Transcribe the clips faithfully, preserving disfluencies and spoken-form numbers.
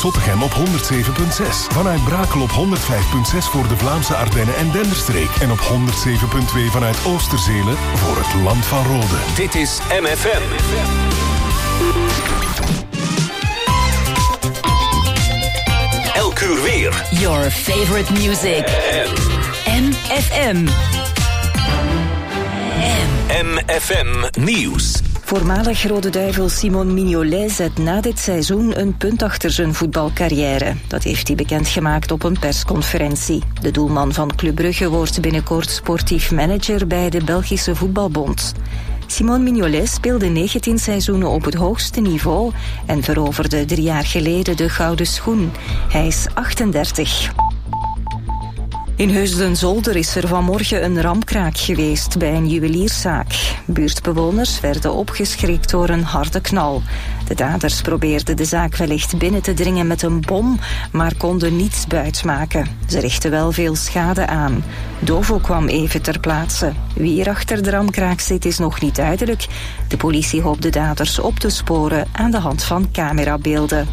Zottegem op honderd zeven komma zes. Vanuit Brakel op honderd vijf komma zes voor de Vlaamse Ardennen en Denderstreek. En op honderd zeven komma twee vanuit Oosterzelen voor het Land van Rode. Dit is M F M. Elk uur weer. Your favorite music. M F M. M F M Nieuws. Voormalig Rode Duivel Simon Mignolet zet na dit seizoen een punt achter zijn voetbalcarrière. Dat heeft hij bekendgemaakt op een persconferentie. De doelman van Club Brugge wordt binnenkort sportief manager bij de Belgische Voetbalbond. Simon Mignolet speelde negentien seizoenen op het hoogste niveau en veroverde drie jaar geleden de gouden schoen. Hij is achtendertig. In Heusden-Zolder is er vanmorgen een ramkraak geweest bij een juwelierszaak. Buurtbewoners werden opgeschrikt door een harde knal. De daders probeerden de zaak wellicht binnen te dringen met een bom, maar konden niets buitmaken. Ze richtten wel veel schade aan. Dovo kwam even ter plaatse. Wie er achter de ramkraak zit is nog niet duidelijk. De politie hoopt de daders op te sporen aan de hand van camerabeelden.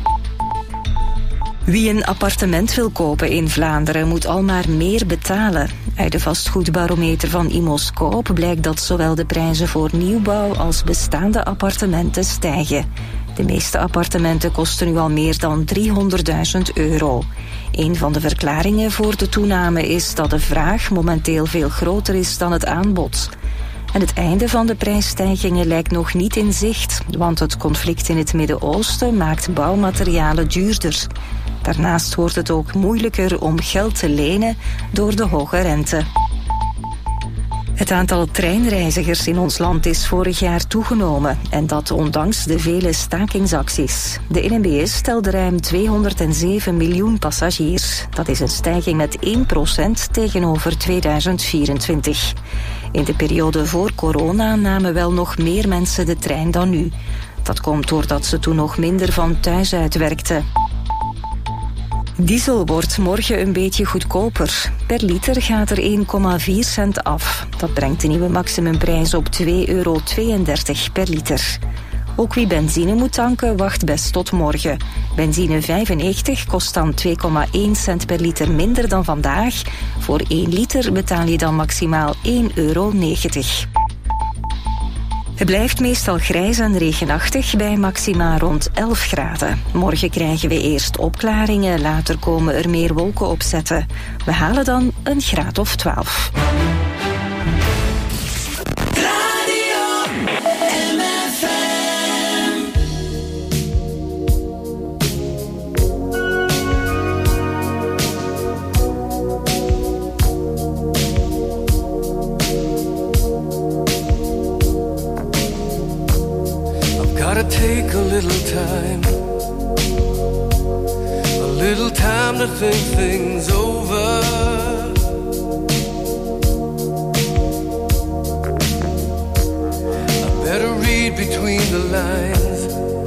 Wie een appartement wil kopen in Vlaanderen moet al maar meer betalen. Uit de vastgoedbarometer van Imoscoop blijkt dat zowel de prijzen voor nieuwbouw als bestaande appartementen stijgen. De meeste appartementen kosten nu al meer dan driehonderdduizend euro. Een van de verklaringen voor de toename is dat de vraag momenteel veel groter is dan het aanbod. En het einde van de prijsstijgingen lijkt nog niet in zicht, want het conflict in het Midden-Oosten maakt bouwmaterialen duurder. Daarnaast wordt het ook moeilijker om geld te lenen door de hoge rente. Het aantal treinreizigers in ons land is vorig jaar toegenomen en dat ondanks de vele stakingsacties. De N M B S telde ruim tweehonderdzeven miljoen passagiers. Dat is een stijging met één procent tegenover tweeduizend vierentwintig. In de periode voor corona namen wel nog meer mensen de trein dan nu. Dat komt doordat ze toen nog minder van thuis uit werkten. Diesel wordt morgen een beetje goedkoper. Per liter gaat er één komma vier cent af. Dat brengt de nieuwe maximumprijs op twee euro tweeëndertig per liter. Ook wie benzine moet tanken, wacht best tot morgen. Benzine vijfennegentig kost dan twee komma één cent per liter minder dan vandaag. Voor één liter betaal je dan maximaal één euro negentig. Het blijft meestal grijs en regenachtig bij maxima rond elf graden. Morgen krijgen we eerst opklaringen, later komen er meer wolken opzetten. We halen dan een graad of twaalf. Take a little time, a little time to think things over. I better read between the lines,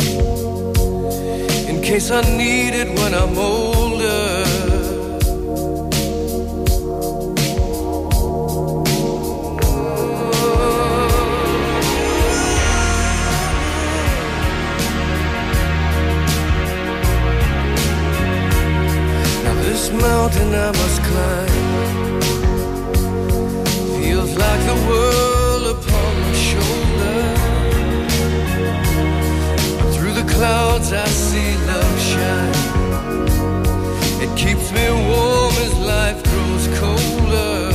in case I need it when I'm older. Mountain I must climb feels like the world upon my shoulder. Through the clouds I see love shine. It keeps me warm as life grows colder.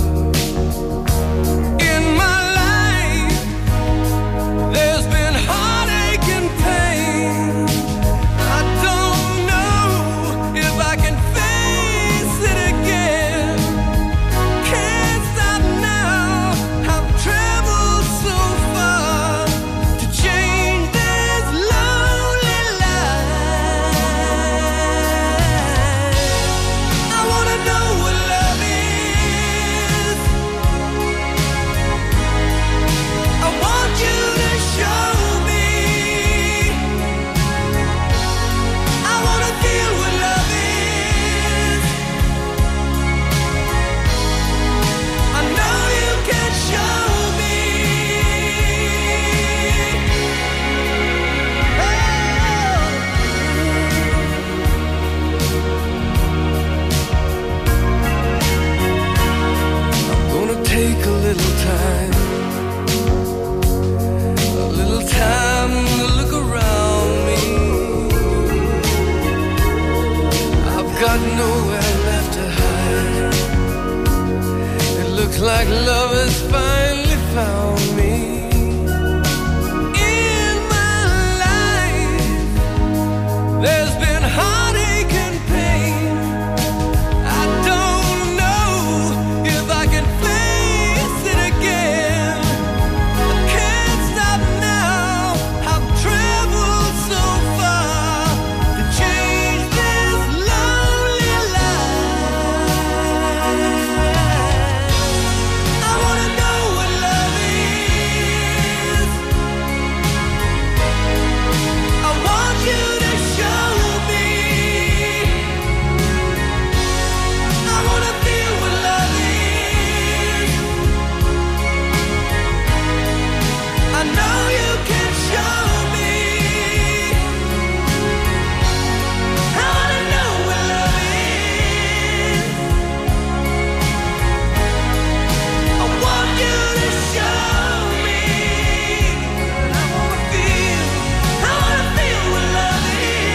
In my life there's been heartache and pain. I don't know if I can know like love has finally found me. In my life, there's been heartache and pain. I don't know if I can face it again. I can't stop now. I've traveled so far to change this lonely life. I wanna know what love is. I want you to show me. I wanna feel what love is. I know you can show me. I wanna know what love is. I want you to show me. I wanna feel, I wanna feel what love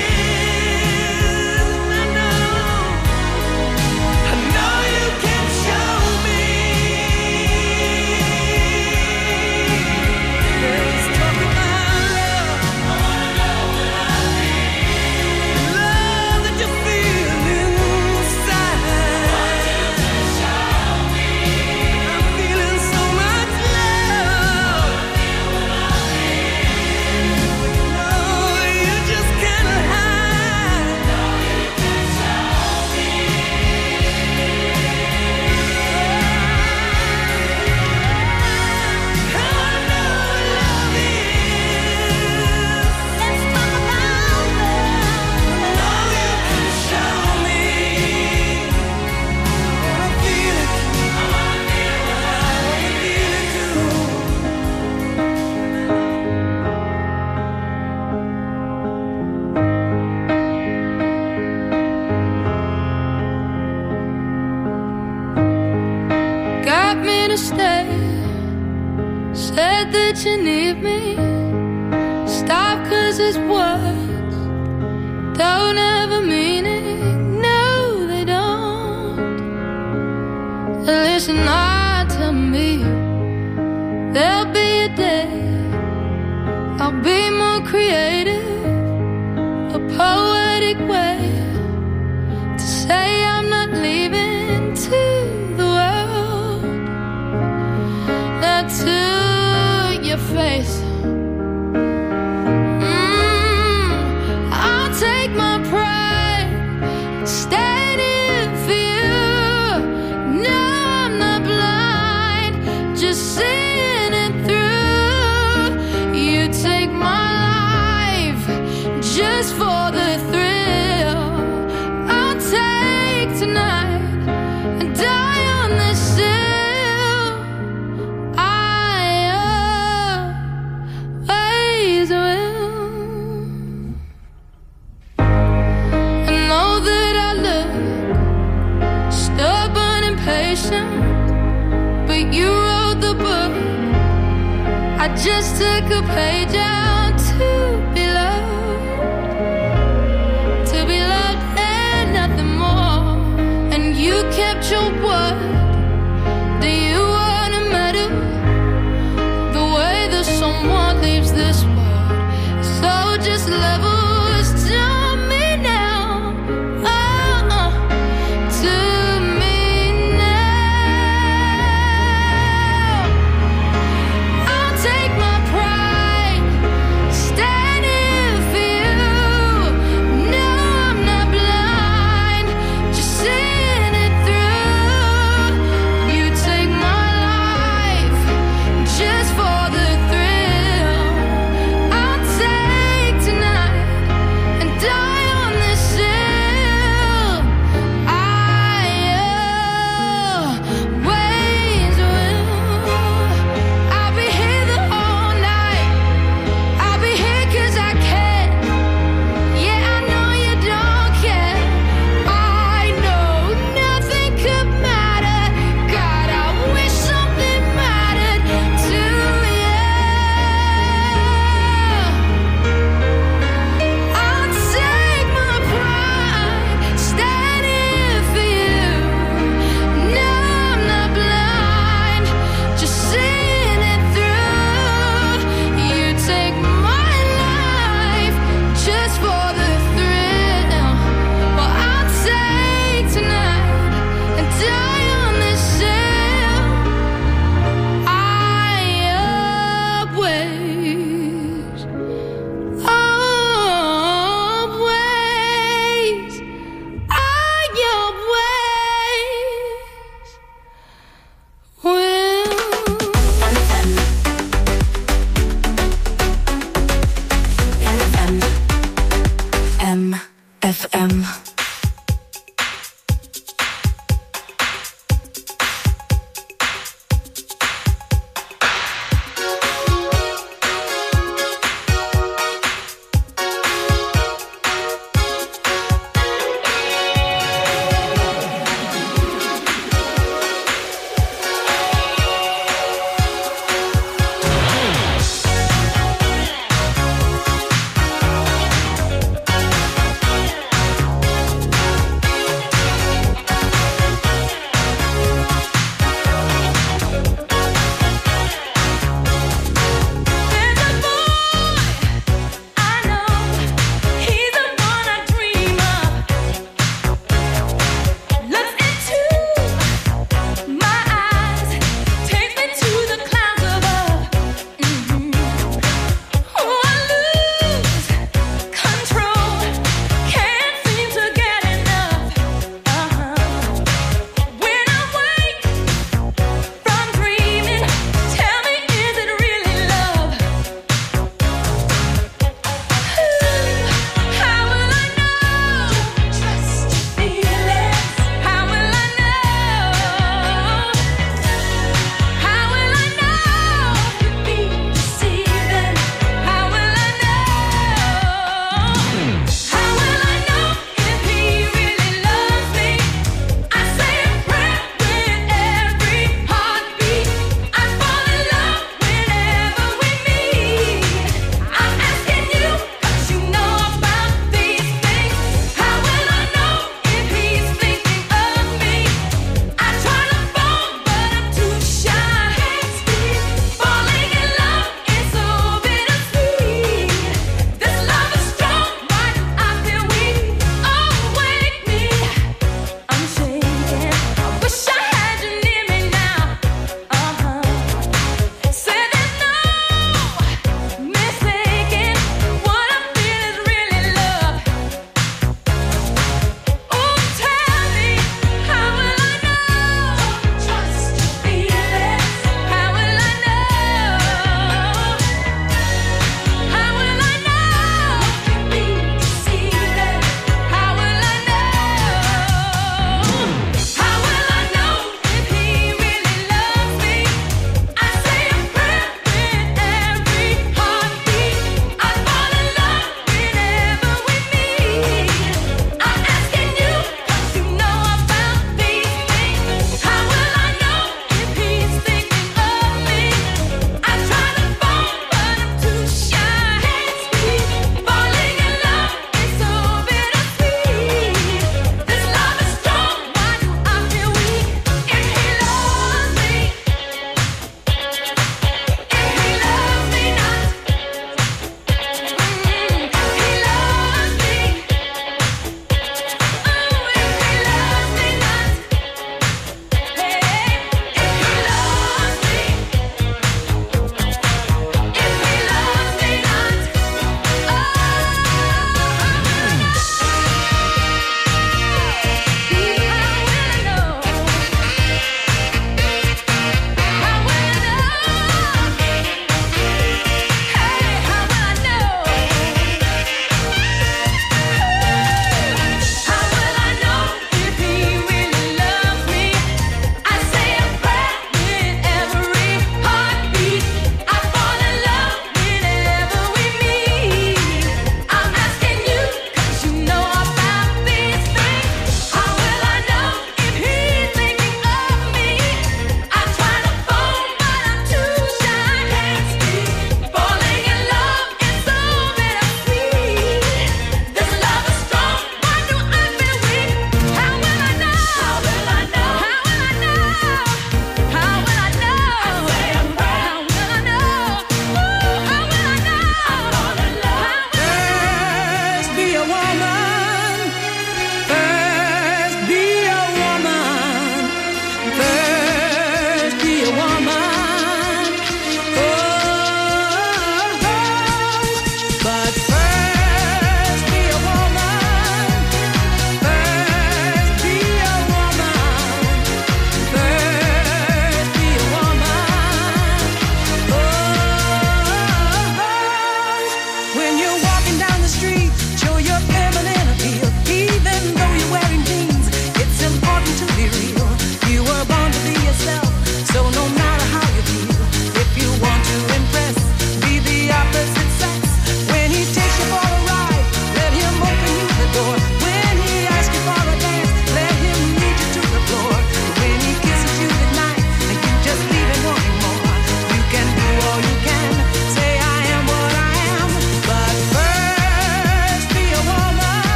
is. I know, I know you can show me. Let's talk about love. I wanna know what love is. Love that you feel inside. I'm feeling so much love. No, you just can't hide. I wanna know what love is. Let's talk about love. I know you can show me. I wanna feel it. I wanna feel it. I wanna feel it too. Got me to stay. Said that you need me. Stop, cause it's words don't ever mean it. No, they don't. Listen, I tell me there'll be a day I'll be more creative, a poetic way to say I'm not leaving to the world. Not to your face. Mm, I'll take my pride, stand in for you. No, I'm not blind, just seeing it through. You take my life just for the thrill. I'll take tonight and die on this hill. I always will. I know that I look stubborn and patient, but you wrote the book. I just took a page out to be loved, to be loved and nothing more. And you kept your word. Do you want a medal? The way that someone leaves this world. So just levels to me now. Oh, uh, to me now. I'll take my pride, F M.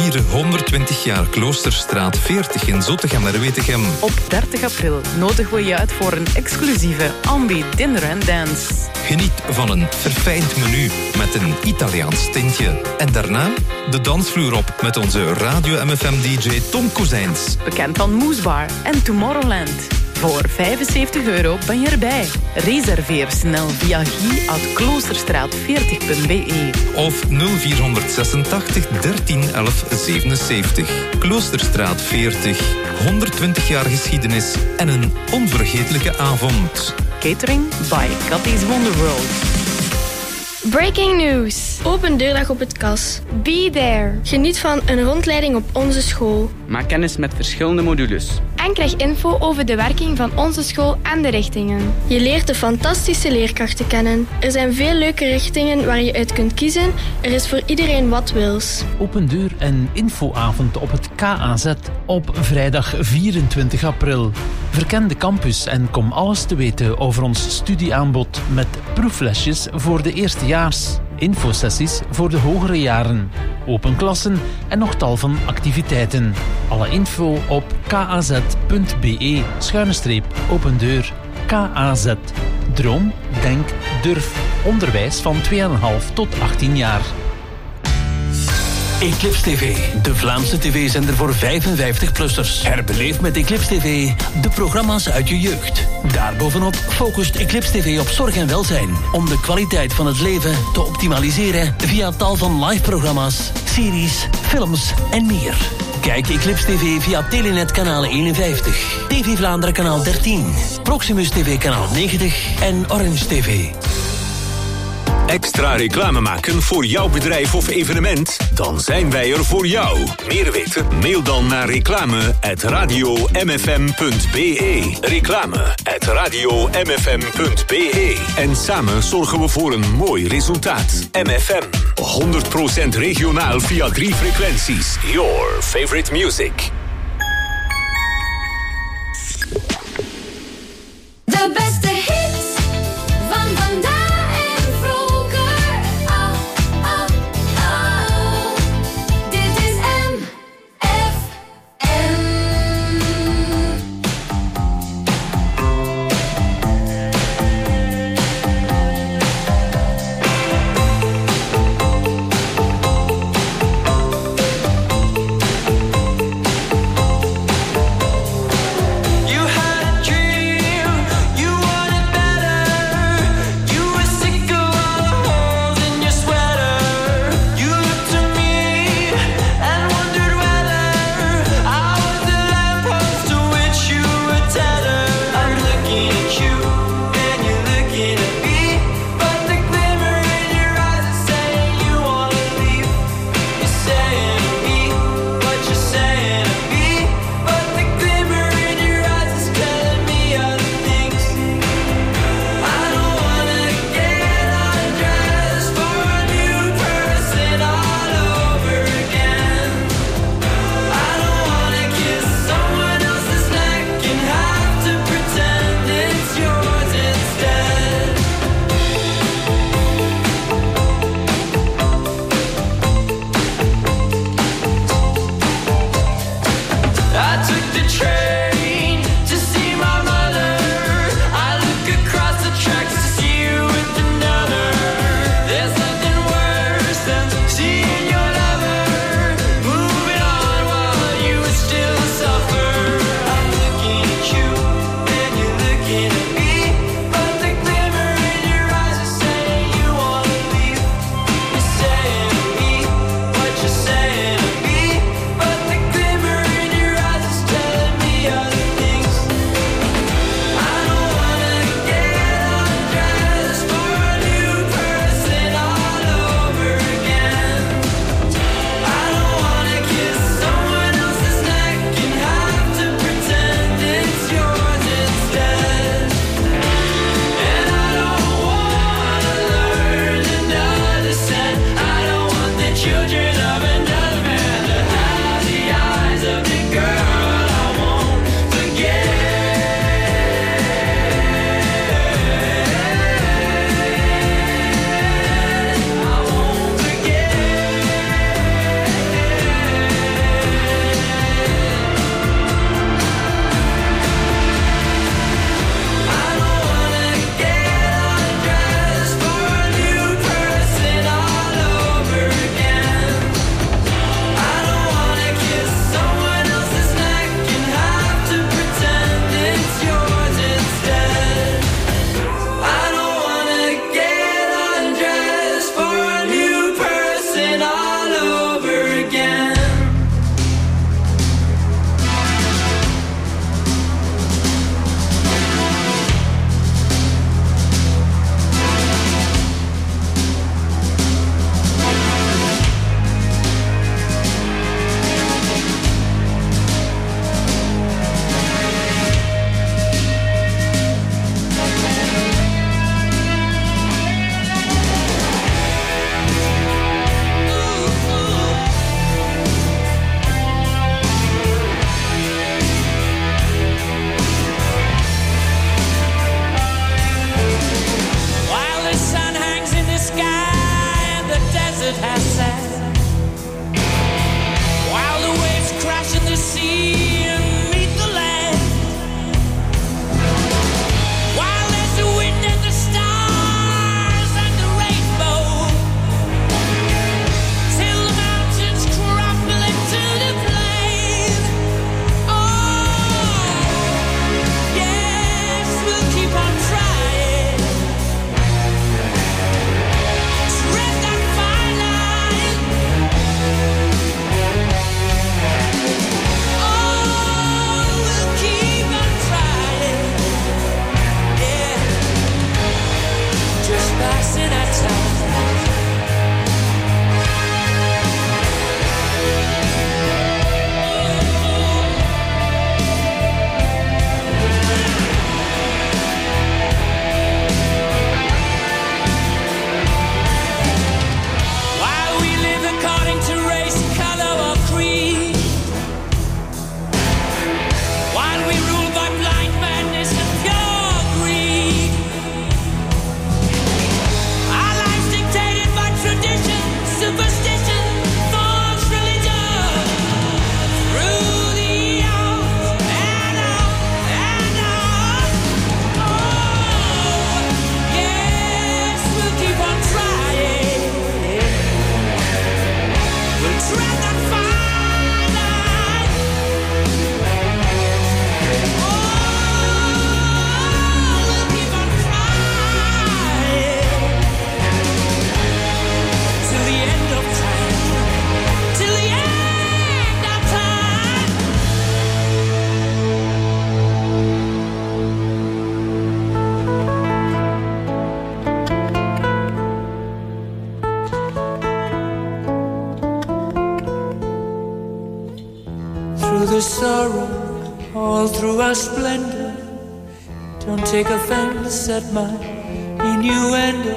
vieren honderdtwintig jaar Kloosterstraat veertig in Zottegem-Merwetegem. Op dertig april nodigen we je uit voor een exclusieve Ambi Dinner and Dance. Geniet van een verfijnd menu met een Italiaans tintje. En daarna de dansvloer op met onze Radio M F M-D J Tom Kozijns. Bekend van Moesbar en Tomorrowland. Voor vijfenzeventig euro ben je erbij. Reserveer snel via guy at kloosterstraat veertig punt b e. Of nul vier zesentachtig dertien elf zevenenzeventig. Kloosterstraat veertig. honderdtwintig jaar geschiedenis en een onvergetelijke avond. Catering by Cathy's Wonderworld. Breaking news. Open deurdag op het K A S. Be there. Geniet van een rondleiding op onze school. Maak kennis met verschillende modules. En krijg info over de werking van onze school en de richtingen. Je leert de fantastische leerkrachten kennen. Er zijn veel leuke richtingen waar je uit kunt kiezen. Er is voor iedereen wat wils. Open deur en infoavond op het K A Z op vrijdag vierentwintig april. Verken de campus en kom alles te weten over ons studieaanbod met proeflesjes voor de eerstejaars, infosessies voor de hogere jaren, open klassen en nog tal van activiteiten. Alle info op kaz.be schuine streep open deur. K A Z. Droom, denk, durf. Onderwijs van twee komma vijf tot achttien jaar. Eclipse T V, de Vlaamse tv-zender voor vijfenvijftig-plussers. Herbeleef met Eclipse T V de programma's uit je jeugd. Daarbovenop focust Eclipse T V op zorg en welzijn, om de kwaliteit van het leven te optimaliseren via tal van live-programma's, series, films en meer. Kijk Eclipse T V via Telenet kanaal eenenvijftig, T V Vlaanderen kanaal dertien, Proximus T V kanaal negentig en Orange T V. Extra reclame maken voor jouw bedrijf of evenement? Dan zijn wij er voor jou. Meer weten? Mail dan naar reclame at radio m f m punt b e. Reclame at radio m f m punt b e. En samen zorgen we voor een mooi resultaat. M F M. honderd procent regionaal via drie frequenties. Your favorite music. De beste hits van vandaag. side, while the waves crash in the sea and meet the land, while there's the wind and the stars and the rainbow, till the mountains crumble into the plain. Oh, yes, we'll keep on trying. Tread that fine line. Oh, we'll keep on trying. Yeah, just passing our time. While we live according to race, color or creed, while we rule by blind madness and pure greed, our lives dictated by tradition, superstition, false religion, through the on and on and on. Oh, yes, we'll keep on trying. We'll tread that fine line. Oh, we'll keep on trying till the end of time, till the end of time. Through the sorrow, all through our splendor, don't take offense at my innuendo.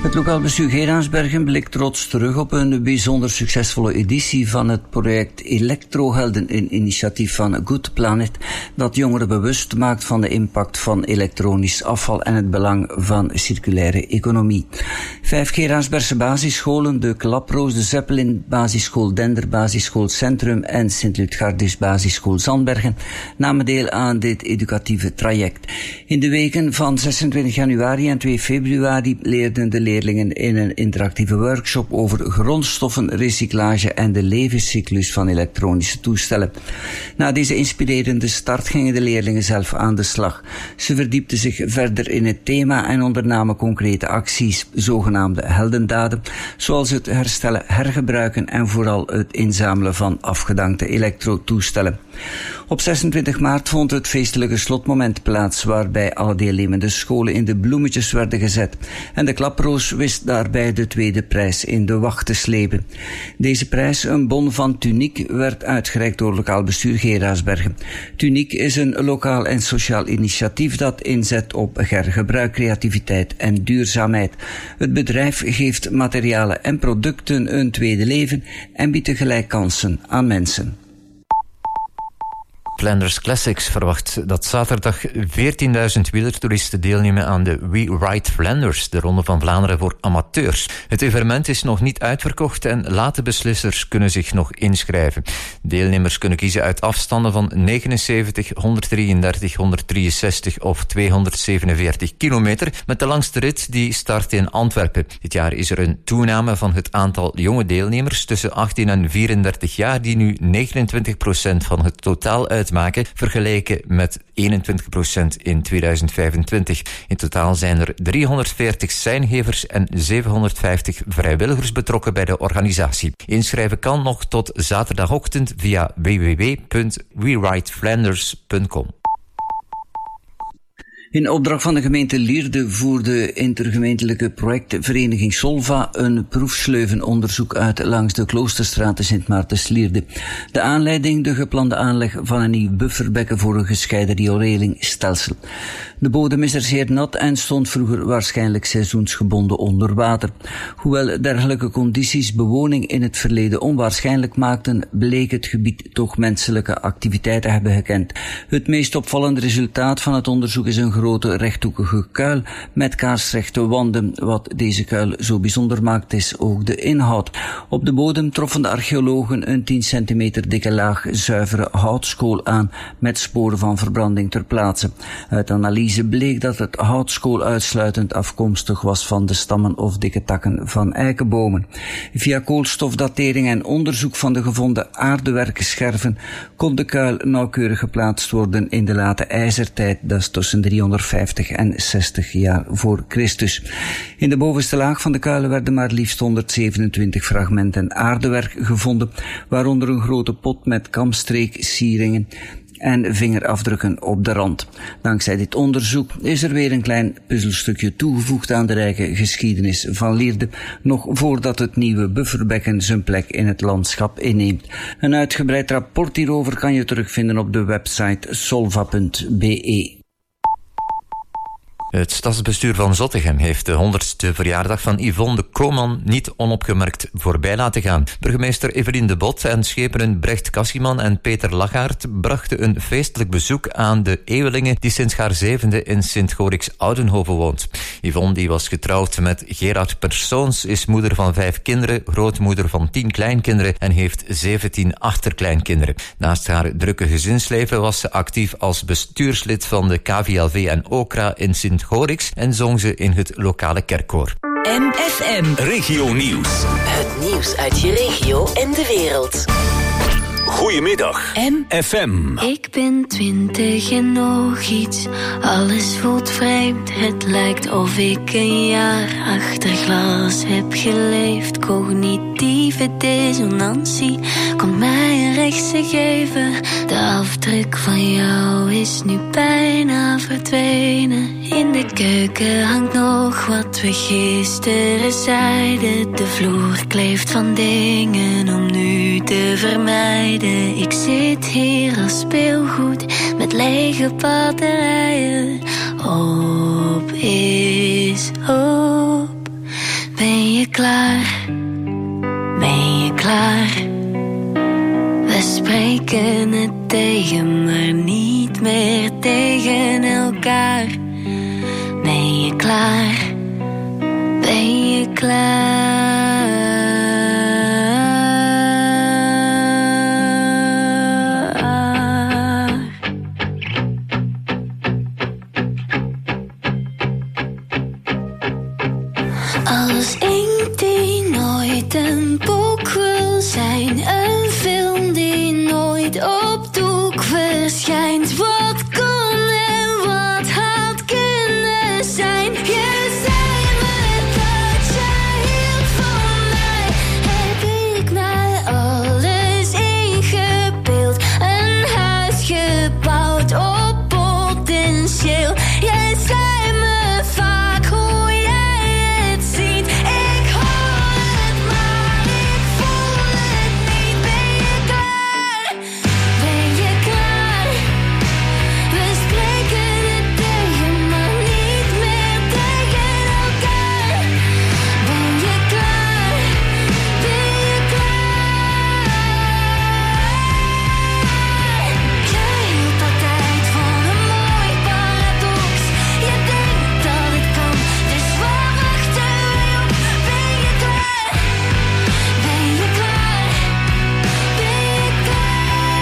Het lokaal bestuur Geraardsbergen blikt trots terug op een bijzonder succesvolle editie van het project Elektrohelden, een initiatief van Good Planet dat jongeren bewust maakt van de impact van elektronisch afval en het belang van circulaire economie. Vijf Geraardsbergse basisscholen, de Klaproos, de Zeppelin Basisschool Dender, Basisschool Centrum en Sint-Lutgardus Basisschool Zandbergen namen deel aan dit educatieve traject. In de weken van zesentwintig januari en twee februari leerden de leerlingen in een interactieve workshop over grondstoffenrecyclage en de levenscyclus van elektronische toestellen. Na deze inspirerende start gingen de leerlingen zelf aan de slag. Ze verdiepten zich verder in het thema en ondernamen concrete acties, zogenaamde heldendaden, zoals het herstellen, hergebruiken en vooral het inzamelen van afgedankte elektrotoestellen. Op zesentwintig maart vond het feestelijke slotmoment plaats, waarbij alle deelnemende scholen in de bloemetjes werden gezet. En de Klaproos wist daarbij de tweede prijs in de wacht te slepen. Deze prijs, een bon van Tuniek, werd uitgereikt door lokaal bestuur Geraardsbergen. Tuniek is een lokaal en sociaal initiatief dat inzet op hergebruik, creativiteit en duurzaamheid. Het bedrijf geeft materialen en producten een tweede leven en biedt tegelijk kansen aan mensen. Flanders Classics verwacht dat zaterdag veertienduizend wielertoeristen deelnemen aan de We Ride Flanders, de Ronde van Vlaanderen voor amateurs. Het evenement is nog niet uitverkocht en late beslissers kunnen zich nog inschrijven. Deelnemers kunnen kiezen uit afstanden van negenenzeventig, honderddrieëndertig, honderddrieënzestig of tweehonderdzevenenveertig kilometer, met de langste rit die start in Antwerpen. Dit jaar is er een toename van het aantal jonge deelnemers tussen achttien en vierendertig jaar, die nu negenentwintig procent van het totaal uitmaken, vergeleken met eenentwintig procent in tweeduizend vijfentwintig. In totaal zijn er driehonderdveertig seingevers en zevenhonderdvijftig vrijwilligers betrokken bij de organisatie. Inschrijven kan nog tot zaterdagochtend via w w w punt we ride flanders punt com. In opdracht van de gemeente Lierde voerde de intergemeentelijke projectvereniging Solva een proefsleuvenonderzoek uit langs de Kloosterstraat in Sint Maartens-Lierde. De aanleiding, de geplande aanleg van een nieuw bufferbekken voor een gescheiden rioleringsstelsel. De bodem is er zeer nat en stond vroeger waarschijnlijk seizoensgebonden onder water. Hoewel dergelijke condities bewoning in het verleden onwaarschijnlijk maakten, bleek het gebied toch menselijke activiteiten hebben gekend. Het meest opvallende resultaat van het onderzoek is een grote rechthoekige kuil met kaarsrechte wanden. Wat deze kuil zo bijzonder maakt is ook de inhoud. Op de bodem troffen de archeologen een tien centimeter dikke laag zuivere houtskool aan met sporen van verbranding ter plaatse. Uit analyse bleek dat het houtskool uitsluitend afkomstig was van de stammen of dikke takken van eikenbomen. Via koolstofdatering en onderzoek van de gevonden aardewerkscherven kon de kuil nauwkeurig geplaatst worden in de late ijzertijd, dat is tussen driehonderdvijftig en zestig jaar voor Christus. In de bovenste laag van de kuil werden maar liefst honderdzevenentwintig fragmenten aardewerk gevonden, waaronder een grote pot met kamstreeksieringen en vingerafdrukken op de rand. Dankzij dit onderzoek is er weer een klein puzzelstukje toegevoegd aan de rijke geschiedenis van Lierde, nog voordat het nieuwe bufferbekken zijn plek in het landschap inneemt. Een uitgebreid rapport hierover kan je terugvinden op de website solva punt b e. Het stadsbestuur van Zottegem heeft de honderdste verjaardag van Yvonne de Koman niet onopgemerkt voorbij laten gaan. Burgemeester Evelien de Bot en schepenen Brecht Cassieman en Peter Lachaert brachten een feestelijk bezoek aan de eeuwelinge die sinds haar zevende in Sint-Gorix-Oudenhoven woont. Yvonne, die was getrouwd met Gerard Persoons, is moeder van vijf kinderen, grootmoeder van tien kleinkinderen en heeft zeventien achterkleinkinderen. Naast haar drukke gezinsleven was ze actief als bestuurslid van de K V L V en Okra in Sint Gorix en zong ze in het lokale kerkkoor. M F M Regio Nieuws. Het nieuws uit je regio en de wereld. Goedemiddag. M F M. Ik ben twintig en nog iets. Alles voelt vreemd. Het lijkt of ik een jaar achter glas heb geleefd. Cognitieve dissonantie komt mij een rechtse geven. De afdruk van jou is nu bijna verdwenen. In de keuken hangt nog wat we gisteren zeiden. De vloer kleeft van dingen om nu te vermijden. Ik zit hier als speelgoed met lege batterijen. Op is op. klaar? Ben je klaar? We spreken het tegen, maar niet meer tegen elkaar. Ben je klaar? Ben je klaar? Als één die nooit een boek wil zijn, een film die nooit op doek verschijnt. Wat kon en wat had kunnen zijn? Je zei me dat jij hield van mij. Heb ik maar alles ingebeeld? Een huis gebouwd op potentieel. Jij zei me vaak hoe jij het ziet. Ik hoor het, maar ik voel het niet. Ben je klaar? Ben je klaar? We spreken het tegen, maar niet meer tegen elkaar. Ben je klaar? Ben je klaar? Jij hield altijd van een mooi paradox. Je denkt dat het kan, dus waar wachten we op? Ben je klaar? Ben je klaar? Ben je klaar?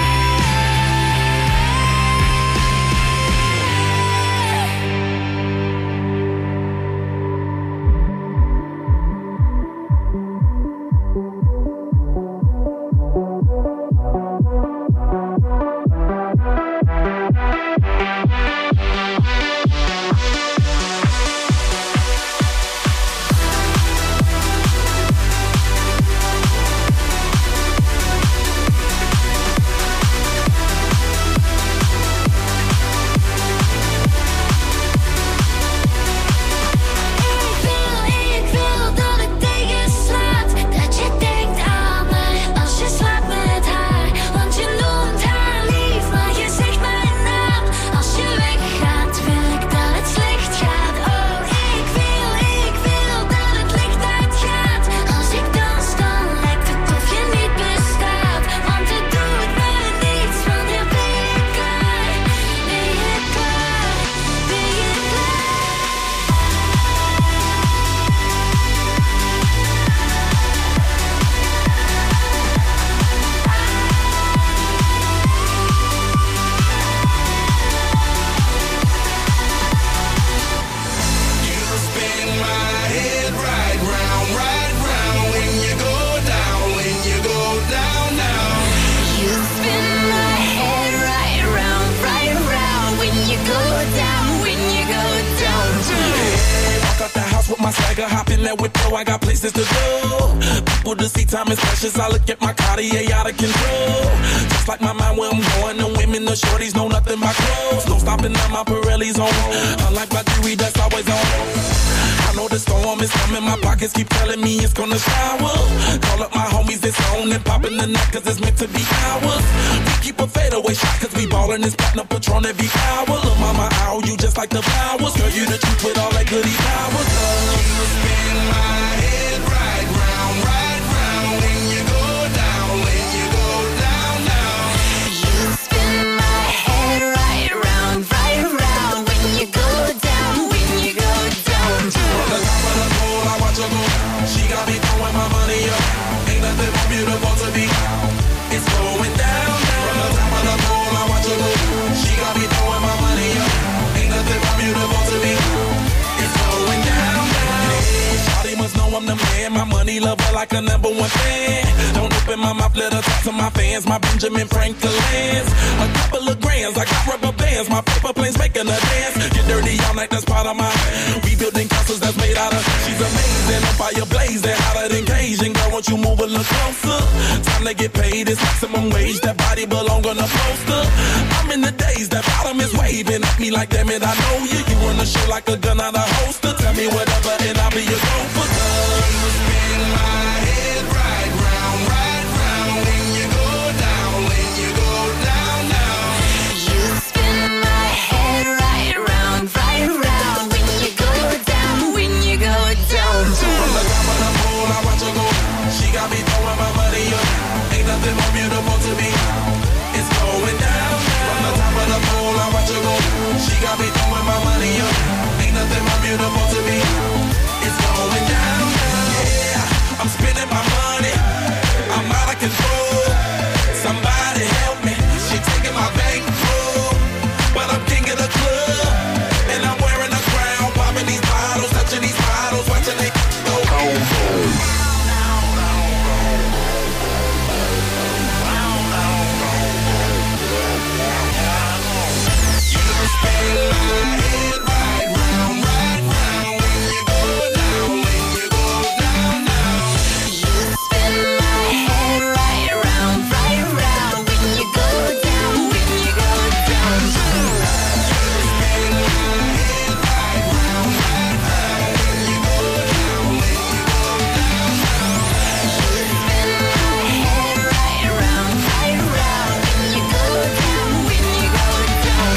Ik wil dat het tegenslaat, dat je denkt aan mij als je slaapt met haar. Want je noemt haar lief, maar je zegt mijn naam. Als je weggaat, wil ik dat het slecht gaat. Oh, ik wil, ik wil dat het licht uitgaat. Als ik dans, dan lijkt het of je niet bestaat. Want het doet me niets, wanneer ben je klaar? Ben je klaar? Ben je klaar? You spin my head right round, right round. When you go down, when you go down, down. You spin my head right round, right round. When you go down, when you go down, down. Walk out the house with my swagger, hop in that whip, yo, I got places to go. People to see, time is precious. I look at my Cartier out of control. Just like my mind where I'm going, the women, the shorties know nothing but clothes. No stopping at my Pirelli's on. Unlike my jewelry, that's always on. I know the storm is coming, my pockets keep telling me it's gonna shower. Call up my homies, it's on and popping the night, cause it's meant to be ours. We keep a fadeaway shot, cause we ballin' this platinum Patron every hour. Look, mama, ow, you just like the flowers. Girl, you the truth with all that goody powers. You spin my head right round, right round. When you go down, when you go down, down. You spin my head right round, right round. When you go down, when you go down, From the down. top of the pole, I watch her go. She got me throwing my money up. Ain't nothing more beautiful to be. It's going down, down. From the top of the pole, I watch her go. She got me throwing my money up. Ain't nothing more beautiful to be. It's going down, down. Hey, shawty must know I'm the man. My money lover like a number one fan. Don't open my mouth, let her talk to my fans. My Benjamin Franklin's. A couple of grands, I got rubber bands. My paper planes making a dance. Get dirty all night, that's part of my. We building castles that's made out of. She's amazing, on fire blazing, hotter than Cajun. Girl, won't you move a little closer? Time to get paid, it's maximum wage. That body belong on a poster. I'm in the days, that bottom is waving at me like, damn it, I know you. You run the show like a gun out of holster. Tell me whatever, and I'll be your gopher. You spin my head right round, right round. When you go down, when you go down, down. You spin my head right round, right round. When you go down, when you go down, down. From the top of the pole, She got me throwing my money up. Ain't nothing more beautiful to me. It's going down, down. From the top of the pole, I watch her go. She got me throwing my money up. Ain't nothing more beautiful to me. It's going down, down. Yeah, I'm spending my money. I'm out of control. Somebody help me. She taking my bankroll, but I'm king of the club, and I'm wearing a crown, popping these bottles, touching these bottles, watching they go. You spin my head right round, right round when you go down, when you go down, down. You spin my head right round, right round when you go down, when you go down. You spin my head right round, right round when you go down, when you go down, down. You spin my head right round, right round when you go down, when you go down.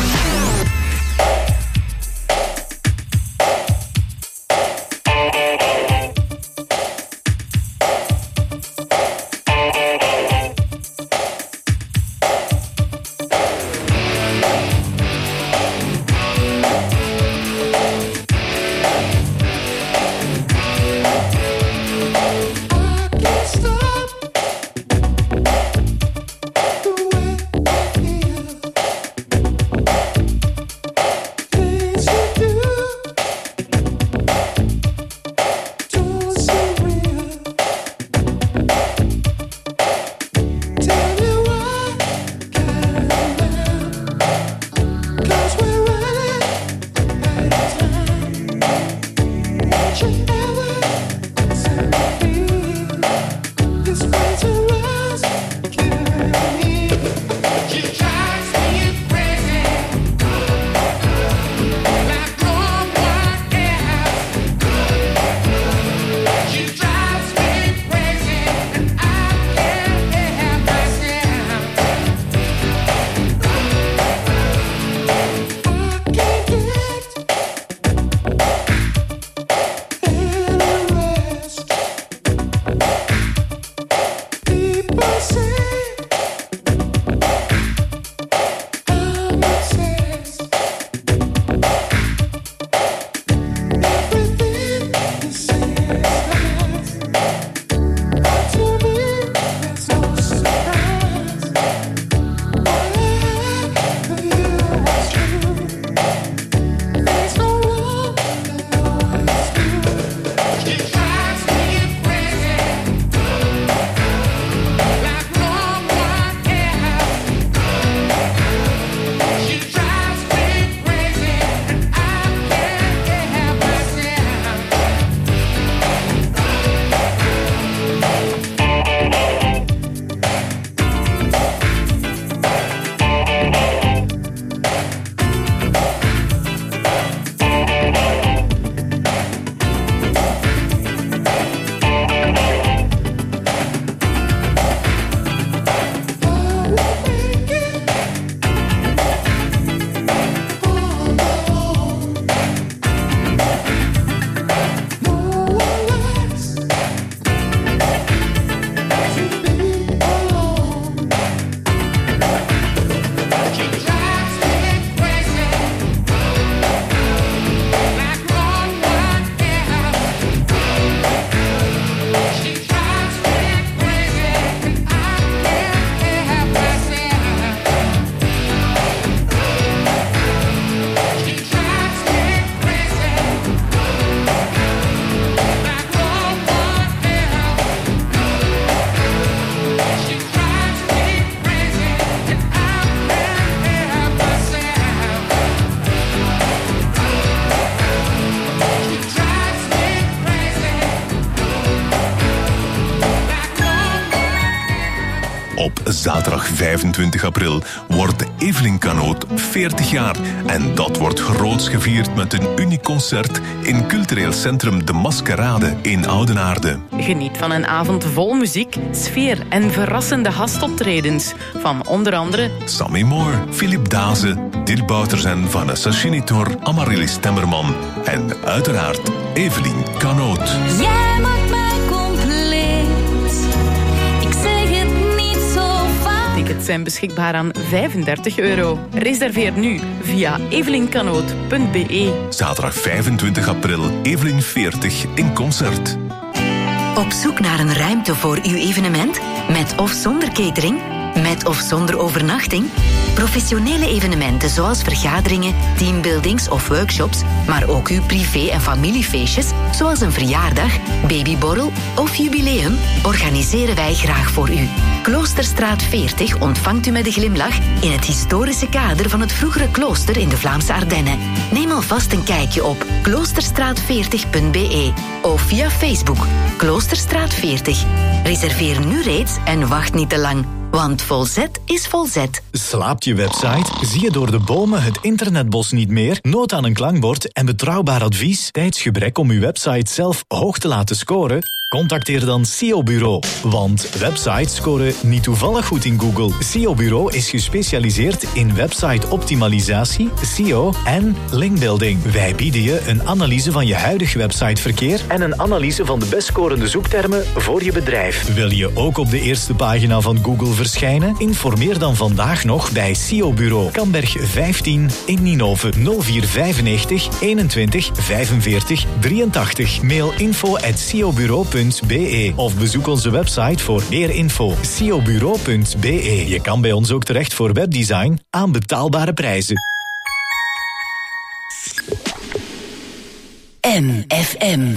Zaterdag vijfentwintig april wordt Evelien Canoot veertig jaar. En dat wordt groots gevierd met een uniek concert in cultureel centrum De Maskerade in Oudenaarde. Geniet van een avond vol muziek, sfeer en verrassende gastoptredens. Van onder andere Sammy Moore, Philip Daze, Dirk Bouters en Vanessa Chinitor, Amaryllis Temmerman en uiteraard Evelien Canoot. Jij maakt mij compleet. zijn beschikbaar aan vijfendertig euro. Reserveer nu via evelynkanoot punt b e. Zaterdag vijfentwintig april, Evelyn veertig in concert. Op zoek naar een ruimte voor uw evenement? Met of zonder catering? Met of zonder overnachting? Professionele evenementen zoals vergaderingen, teambuildings of workshops, maar ook uw privé- en familiefeestjes, zoals een verjaardag, babyborrel of jubileum, organiseren wij graag voor u. Kloosterstraat veertig ontvangt u met een glimlach in het historische kader van het vroegere klooster in de Vlaamse Ardennen. Neem alvast een kijkje op kloosterstraat veertig punt b e of via Facebook Kloosterstraat veertig. Reserveer nu reeds en wacht niet te lang. Want volzet is volzet. Slaapt je website? Zie je door de bomen het internetbos niet meer? Nood aan een klankbord en betrouwbaar advies? Tijdsgebrek om uw website zelf hoog te laten scoren? Contacteer dan S E O Bureau. Want websites scoren niet toevallig goed in Google. S E O Bureau is gespecialiseerd in website-optimalisatie, S E O en linkbuilding. Wij bieden je een analyse van je huidig websiteverkeer en een analyse van de best scorende zoektermen voor je bedrijf. Wil je ook op de eerste pagina van Google verschijnen? Informeer dan vandaag nog bij S E O Bureau. Kamberg vijftien in Ninove. nul vier vijfennegentig eenentwintig vijfenveertig drieëntachtig. Mail info at s e o bureau punt b e of bezoek onze website voor meer info. s e o bureau punt b e. Je kan bij ons ook terecht voor webdesign aan betaalbare prijzen. M F M.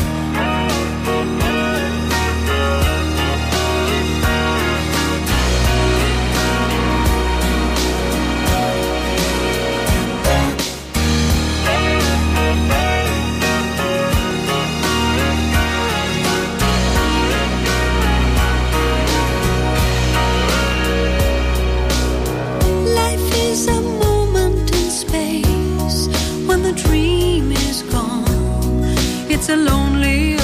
It's a lonely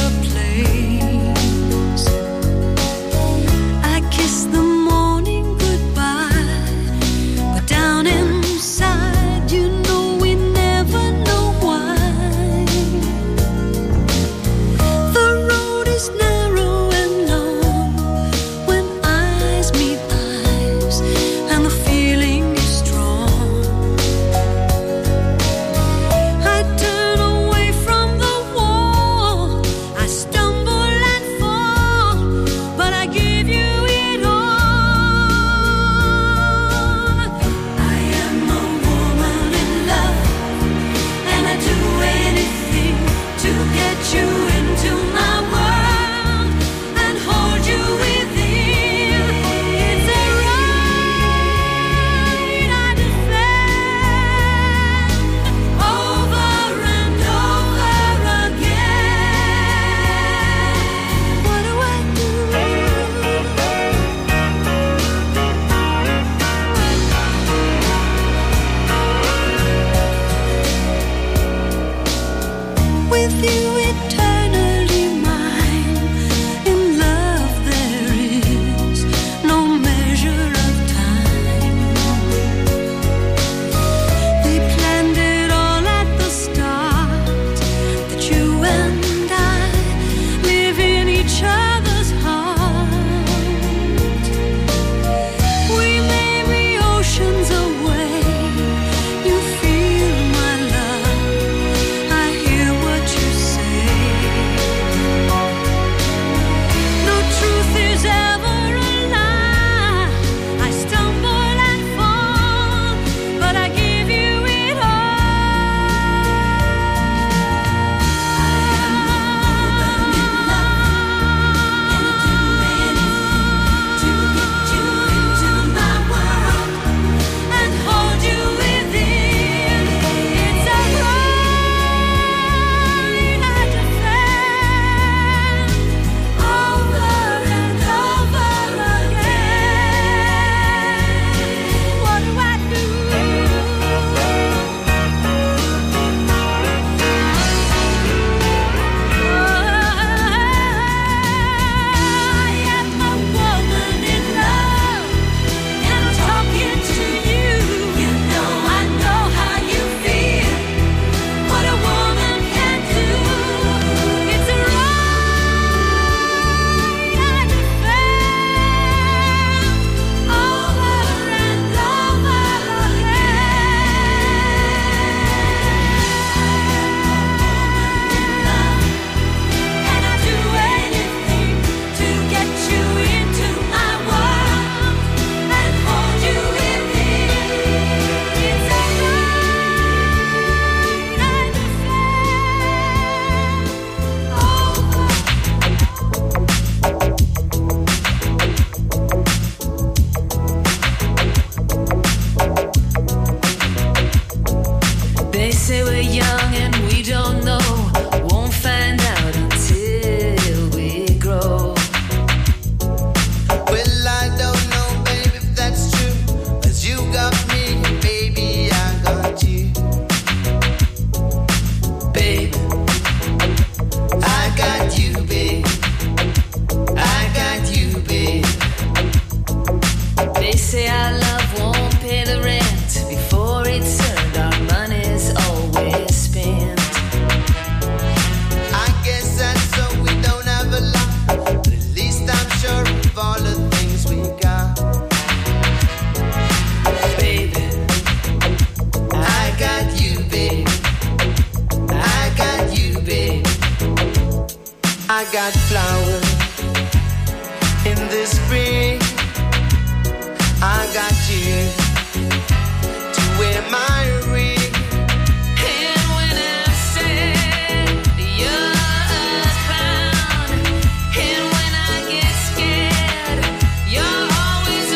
In this spring, I got you to wear my ring. And when I said you're a clown, and when I get scared, you're always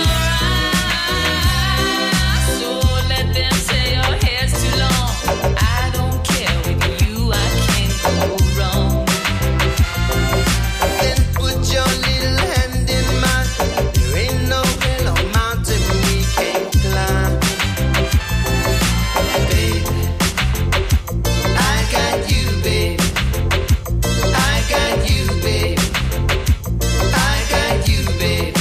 around. So let them say your hair's too long. I don't care, with you I can't go wrong. Then put your little hand in mine. There ain't no hill or mountain we can't climb. Baby, I got you, baby. I got you, baby. I got you, baby.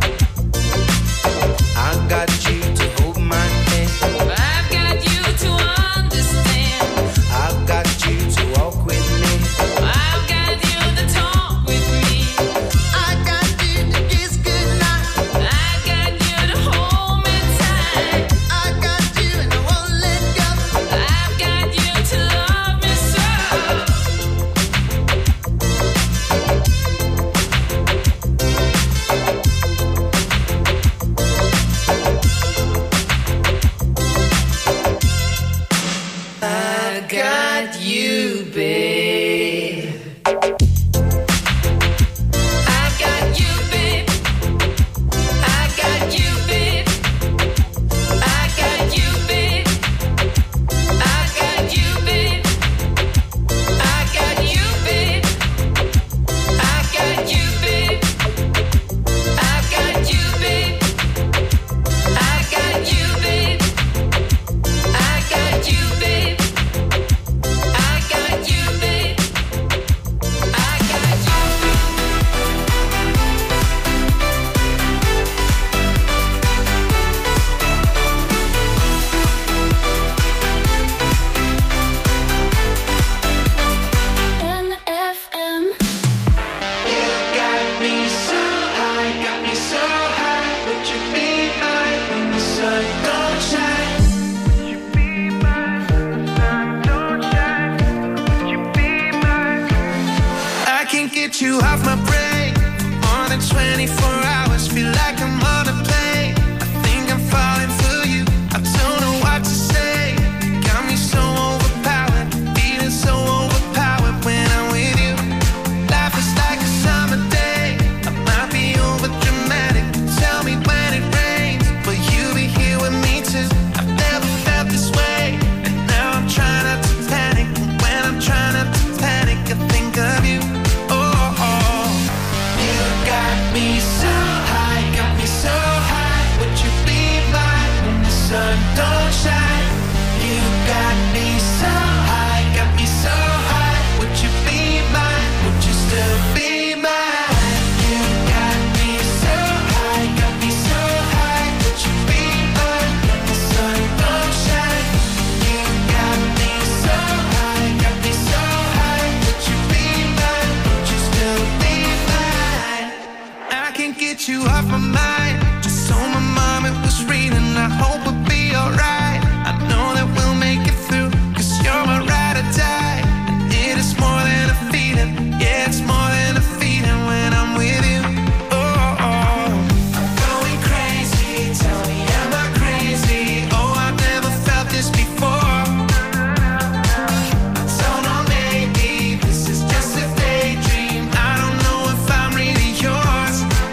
I got you to hold my hand. I've got you to understand. I've got you to walk with me. I've got you to talk with me. I got you to kiss goodnight. I've got you to hold me tight. I got you and I won't let go. I've got you to love me so. I got you, babe. I got you, babe. I got you, babe. I got you, babe. I got you, babe. I got you, babe. I got you, babe. I got you, babe. I got you, babe. I got you, babe. I got you, babe. N F M. You got me so high, got me so high. Would you be mine when the sun don't shine? Would you be mine when the sun don't shine? Would you be mine? I can't get you off my brain for more than twenty-four hours. Feel like I'm on a plane. I think I'm falling for you. I don't know what to say. Got me so overpowered, feeling so overpowered when I'm with you. Life is like a summer day. I might be over dramatic. Tell me when it rains, will you be here with me too? I've never felt this way, and now I'm trying not to panic. And when I'm trying not to panic, I think of you. Oh, oh. You got me so high, got me so high. Would you be mine when the sun don't shine? You got me so high, got me so high. Would you be mine? Would you still be mine? You got me so high, got me so high. Would you be mine when the sun don't shine? You got me so high, got me so high. Would you be mine? Would you still be mine? I can't get you off my mind. Just so my mom it was reading. I hope we'll be alright. I know that we'll make it through, 'cause you're my ride or die. And it is more than a feeling. Yeah, it's more than a feeling when I'm with you. Oh, oh. I'm going crazy. Tell me, am I crazy? Oh, I've never felt this before. I don't know, maybe this is just a daydream. I don't know if I'm really yours.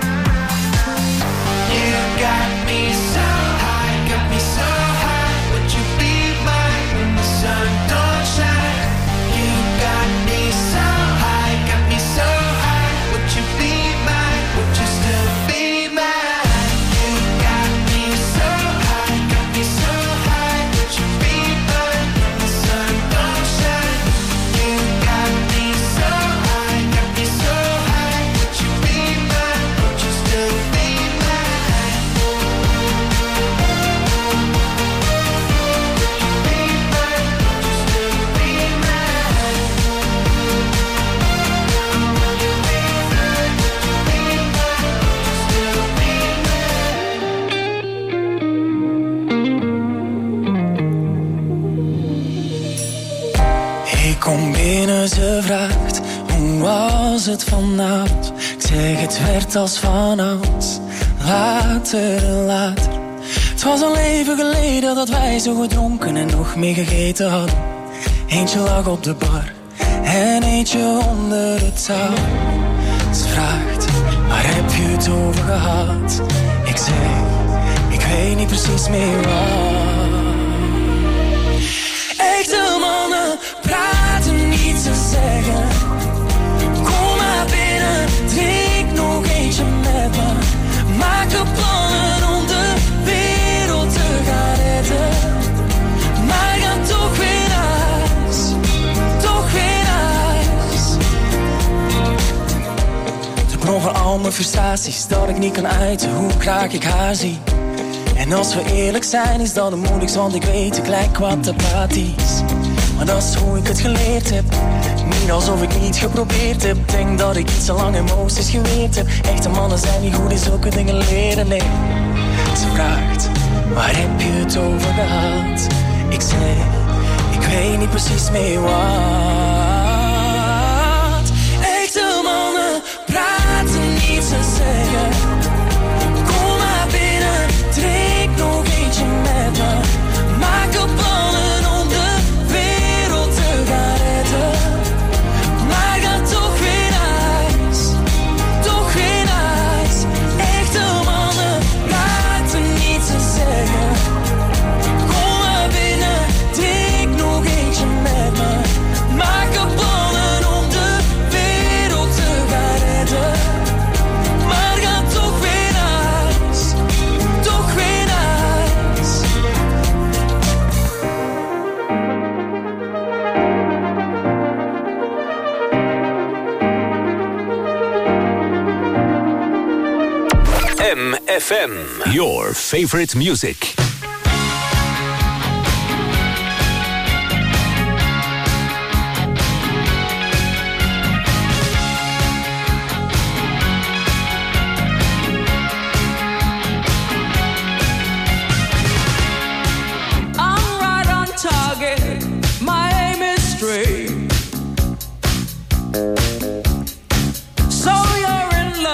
You got me so high, got me so high. Would you be mine when the sun don't shine? You got me so high, got me so high. Would you be mine? Would you still be mine? You got me so high, got me so high. Would you be mine when the sun don't shine? You got me so high, got me so high. Would you be mine? Would you still be mine? Would you be mine? Would you still be mine? Would you be mine? Would you be mine? Would you still be mine? Ik kom binnen, ze vraagt hoe was was het vanavond? Ik zeg het werd als vanouds. Later en later. Het was al even geleden dat wij zo gedronken en nog meer gegeten hadden. Eentje lag op de bar en eentje onder het touw. Ze vraagt, waar heb je het over gehad? Ik zeg, ik weet niet precies meer wat. Echte mannen praten niet, ze zeggen, kom maar binnen, drink nog eentje met me. Maak er plannen om de wereld te gaan redden. Maar ga toch weer naar huis, toch weer naar huis. Het heb over al mijn frustraties dat ik niet kan uiten, hoe graag ik haar zie. En als we eerlijk zijn is dat het moeilijkst, want ik weet ik lijk wat apathisch. Maar dat is hoe ik het geleerd heb, niet alsof ik niet geprobeerd heb. Denk dat ik iets te lang emoties geweerd heb. Echte mannen zijn niet goed in zulke dingen leren, nee. Ze vraagt, waar heb je het over gehad? Ik zeg, ik weet niet precies meer wat. Echte mannen praten niet, ze zeggen, kom maar binnen, drink nog eentje met me. Maak er plannen om de wereld te gaan redden. Maar ga toch weer naar huis, toch weer naar huis. Echte mannen praten niet, ze zeggen, kom maar binnen, drink nog eentje met me. Maak er plannen om de wereld te gaan redden. Maar ga toch weer naar huis, toch weer naar huis. M F M, your favorite music.